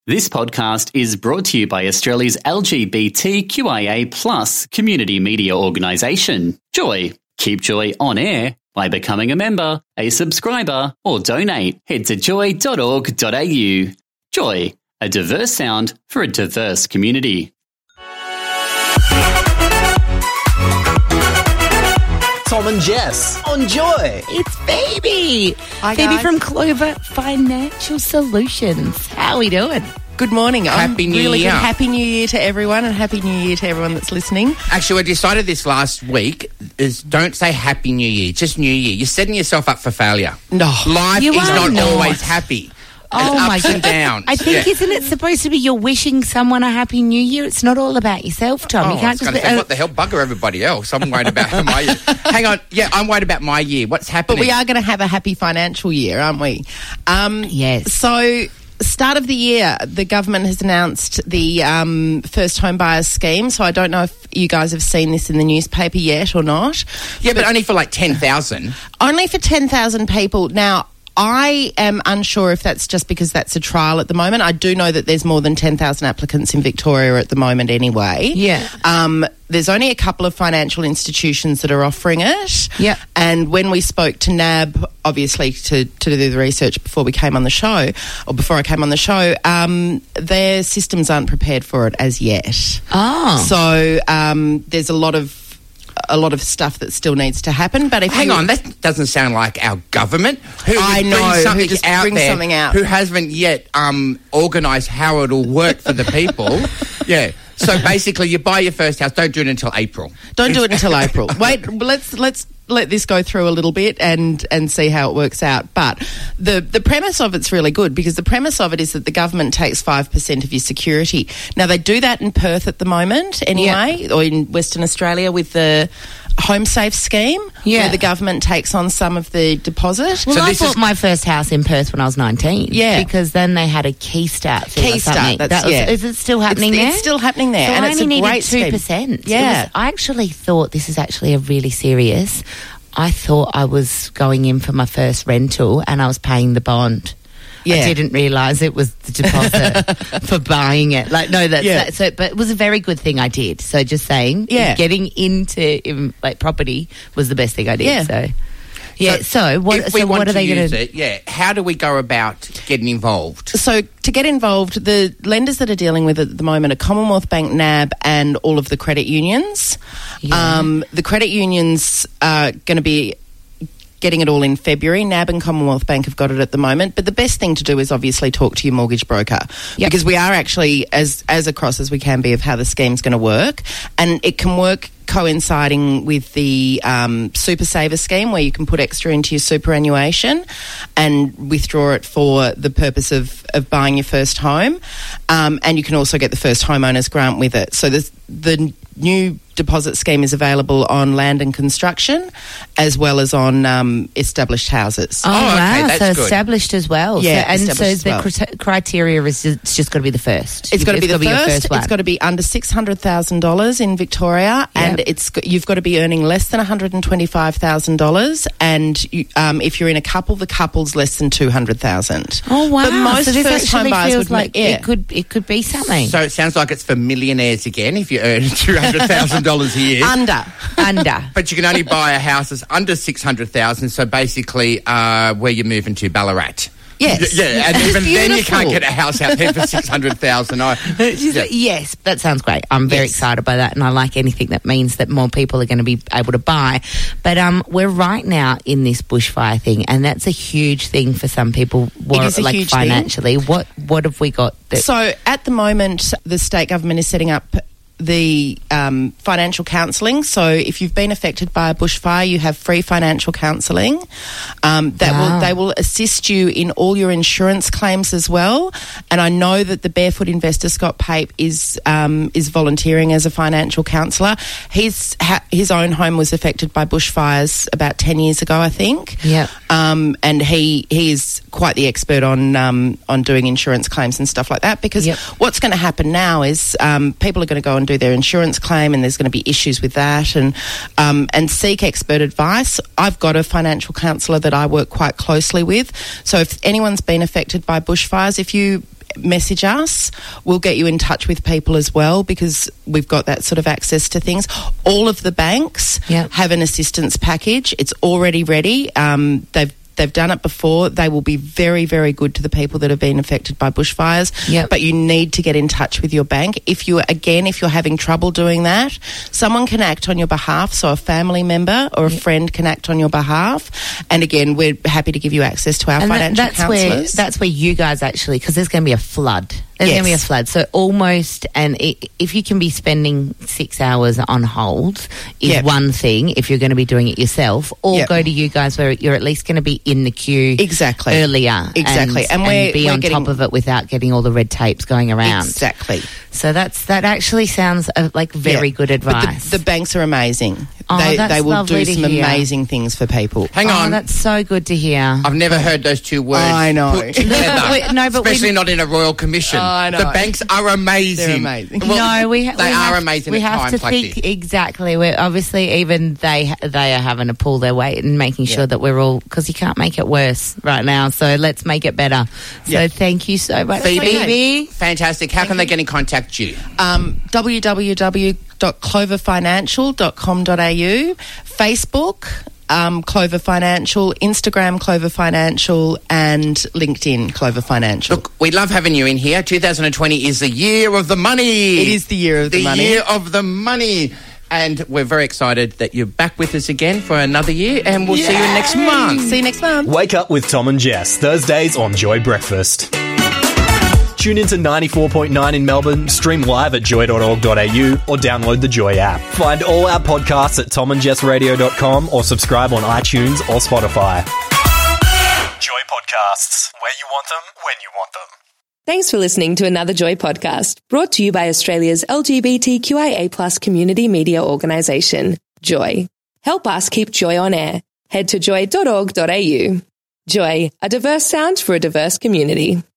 This podcast is brought to you by Australia's LGBTQIA+ community media organisation, Joy. Keep Joy on air by becoming a member, a subscriber, or donate. Head to joy.org.au. Joy, a diverse sound for a diverse community. Tom and Jess on Joy. It's Phoebe. Hi, Phoebe guys. from Clover Financial Solutions. How are we doing? Good morning. Happy New really Year. Good. Happy New Year to everyone, and Happy New Year to everyone that's listening. Actually, we decided this last week is don't say Happy New Year, just New Year. You're setting yourself up for failure. No. Life You is are not not. always happy. Oh, There's my ups and downs. I think, Yeah. isn't it supposed to be you're wishing someone a Happy New Year? It's not all about yourself, Tom. Oh, You I can't was just going to say, what the hell, bugger everybody else. I'm worried about my year. Hang on. Yeah, I'm worried about my year. What's happening? But we are going to have a happy financial year, aren't we? Yes. So, start of the year, the government has announced the first home buyers scheme. So, I don't know if you guys have seen this in the newspaper yet or not. Yeah, but only for like 10,000. Only for 10,000 people. Now, I am unsure if that's just because that's a trial at the moment. I do know that there's more than 10,000 applicants in Victoria at the moment anyway. Yeah. There's only a couple of financial institutions that are offering it. Yeah. And when we spoke to NAB, obviously to do the research before we came on the show, or before I came on the show, their systems aren't prepared for it as yet. Oh. So there's a lot of stuff that still needs to happen. But if Hang on, that doesn't sound like our government. Who I would know, bring who something just out brings there, something out. who hasn't yet organised how it'll work for the people. Yeah. So basically, you buy your first house. Don't do it until April. Don't do it until April. Wait, let's let this go through a little bit and see how it works out. But the premise of it's really good, because the premise of it is that the government takes 5% of your security. Now, they do that in Perth at the moment anyway, or in Western Australia with the Home Safe scheme, Yeah. where the government takes on some of the deposit. Well, So I this bought is- my first house in Perth when I was 19. Yeah. Because then they had a Key Start thing or something. Is it still happening there? It's still happening there, So and I it's only a needed great 2%. scheme. Yeah. I actually thought this is actually a really serious. I thought I was going in for my first rental and I was paying the bond. Yeah. I didn't realise it was the deposit for buying it. But it was a very good thing I did. So just saying, Yeah. getting into property was the best thing I did. Yeah. So what If we want are they to going use to? it, yeah. How do we go about getting involved? So to get involved, the lenders that are dealing with it at the moment are Commonwealth Bank, NAB, and all of the credit unions. Yeah. The credit unions are going to be getting it all in February. NAB and Commonwealth Bank have got it at the moment. But the best thing to do is obviously talk to your mortgage broker, because we are actually as across as we can be of how the scheme's going to work. And it can work coinciding with the Super Saver scheme, where you can put extra into your superannuation and withdraw it for the purpose of buying your first home. And you can also get the first homeowners grant with it. So the new deposit scheme is available on land and construction, as well as on established houses. Oh, okay, wow. that's So good. established as well. Yeah, And so established as the criteria is it's just got to be the first. It's got to be the your first. one. It's got to be under $600,000 in Victoria, and you've got to be earning less than $125,000. And you, if you're in a couple, the couple's less than $200,000. Oh, wow. But most so this first home actually buyers feels would like make, it could be something. So it sounds like it's for millionaires again if you earn $200,000 a year. under. But you can only buy a house that's under 600,000. So basically, where you're moving to, Ballarat. Yes. Yeah, and It's even then you beautiful. can't get a house out there for 600,000. Yes, that sounds great. I'm very Yes. excited by that, and I like anything that means that more people are going to be able to buy. But we're right now in this bushfire thing, and that's a huge thing for some people. is a huge thing. financially. What have we got? So at the moment, the state government is setting up the financial counselling. So if you've been affected by a bushfire, you have free financial counselling. They will assist you in all your insurance claims as well. And I know that the Barefoot investor Scott Pape is volunteering as a financial counsellor. His own home was affected by bushfires about 10 years ago, I think. Yeah. And he is quite the expert on doing insurance claims and stuff like that, because what's going to happen now is people are going to go and do their insurance claim, and there's going to be issues with that, and seek expert advice. I've got a financial counsellor that I work quite closely with. So if anyone's been affected by bushfires, if you message us. We'll get you in touch with people as well because we've got that sort of access to things. All of the banks have an assistance package. It's already ready. They've done it before. They will be very, very good to the people that have been affected by bushfires. But you need to get in touch with your bank. If you're having trouble doing that, someone can act on your behalf. So a family member or a friend can act on your behalf. And again, we're happy to give you access to our financial counsellors. That's where you guys actually, because there's going to be a flood. There's going to be a flood. So almost, and if you can be spending 6 hours on hold is one thing if you're going to be doing it yourself, or go to you guys where you're at least going to be in the queue earlier. Exactly. And be on top of it without getting all the red tapes going around. Exactly. So that actually sounds like very good advice. But the banks are amazing. Oh, they will do some amazing things for people. Hang on. That's so good to hear. I've never heard those two words I know. put together. Especially not in a royal commission. I know. The banks are amazing. They're amazing. Well, they are amazing. We have to think exactly. We're obviously even they are having to pull their weight and making sure that we're all, because you can't make it worse right now. So let's make it better. So thank you so much, Phoebe. Fantastic. How can they get in contact you? www.cloverfinancial.com.au, Facebook, Clover Financial, Instagram Clover Financial, and LinkedIn Clover Financial. Look, we love having you in here. 2020 is the year of the money. It is the year of the money. The year of the money. And we're very excited that you're back with us again for another year, and we'll see you next month. See you next month. Wake up with Tom and Jess, Thursdays on Joy Breakfast. Tune into 94.9 in Melbourne, stream live at joy.org.au or download the Joy app. Find all our podcasts at tomandjessradio.com or subscribe on iTunes or Spotify. Joy Podcasts, where you want them, when you want them. Thanks for listening to another Joy podcast, brought to you by Australia's LGBTQIA+ community media organisation, Joy. Help us keep Joy on air. Head to joy.org.au. Joy, a diverse sound for a diverse community.